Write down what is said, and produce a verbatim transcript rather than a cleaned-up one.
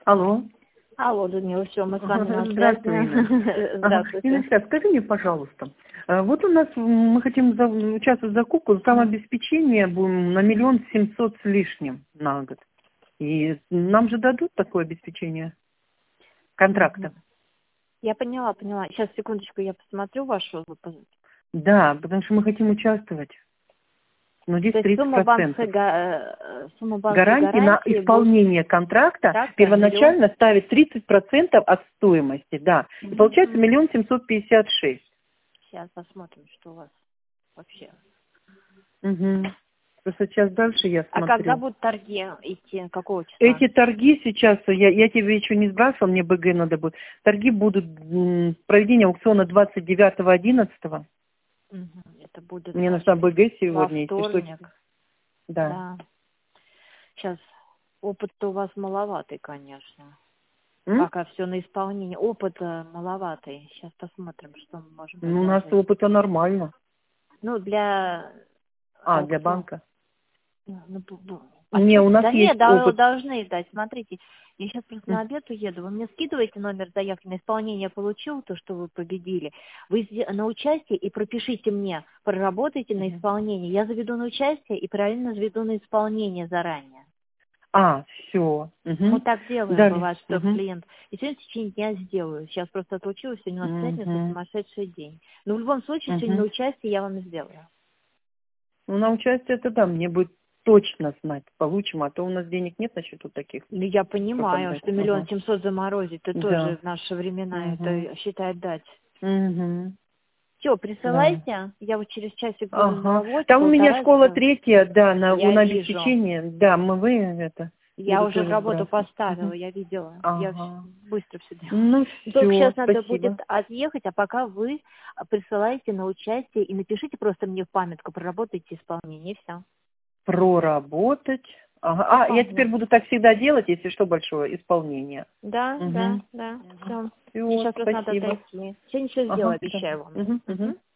Алло. Алло, Людмила, все, мы с вами на Здравствуй, связи. Здравствуйте. Инесса, скажи мне, пожалуйста, вот у нас, мы хотим за, участвовать в закупку, там обеспечение будем на миллион семьсот с лишним на год. И нам же дадут такое обеспечение контракта? Я поняла, поняла. Сейчас, секундочку, я посмотрю вашу. Да, потому что мы хотим участвовать. Но здесь тридцать процентов. Сумма банковской гарантии на исполнение будет... контракта так, первоначально миллион... ставит тридцать процентов от стоимости, да. И получается миллион семьсот пятьдесят шесть. Сейчас посмотрим, что у вас вообще. Угу. Просто сейчас дальше я смотрю. А когда будут торги идти? Какого числа? Эти торги сейчас, я, я тебе еще не сбрасывала, мне БГ надо будет. Торги будут, проведение аукциона двадцать девятого одиннадцатого. Угу. Это будет мне нужна БГ сегодня. Вторник. Что... Да. да. Сейчас опыт-то у вас маловатый, конечно. М? Пока все на исполнение. Опыт маловатый. Сейчас посмотрим, что мы можем ну, у нас опыта нормально. Ну, для... А, для банка? Ну, а не, у нас да есть нет, опыт. Должны дать. Смотрите, я сейчас просто на обед уеду. Вы мне скидываете номер заявки на исполнение, я получил то, что вы победили. Вы на участие и пропишите мне, проработайте на исполнение. Я заведу на участие и правильно заведу на исполнение заранее. А, все. Угу. Мы так делаем, Далее. бывает, что угу. клиент. И сегодня в течение дня сделаю. Сейчас просто отучилась, сегодня у нас пятница, угу. сумасшедший день. Но в любом случае, угу. сегодня на участие я вам сделаю. Ну, на участие это да, мне будет точно знать, получим, а то у нас денег нет на счету таких. Ну, я понимаю, что миллион ага. семьсот заморозить, это да. тоже в наши времена, угу. это считай дать. Угу. Все, присылайте, да. Я вот через часик буду ага. на работе. Там у меня школа третья, да, на, я на вижу. обеспечение. Да, мы вы это. Я уже работу поставила, угу. я видела. Ага. Я быстро все делала. Ну, Только все, сейчас спасибо. надо будет отъехать, а пока вы присылаете на участие и напишите просто мне в памятку, проработайте исполнение, и все. Проработать. Ага. А, а, я теперь буду так всегда делать, если что, большое исполнение. Да, угу. да, да. Все. Сейчас просто надо дойти. Сегодня все сделаю, ага. обещаю вам. Угу. Угу.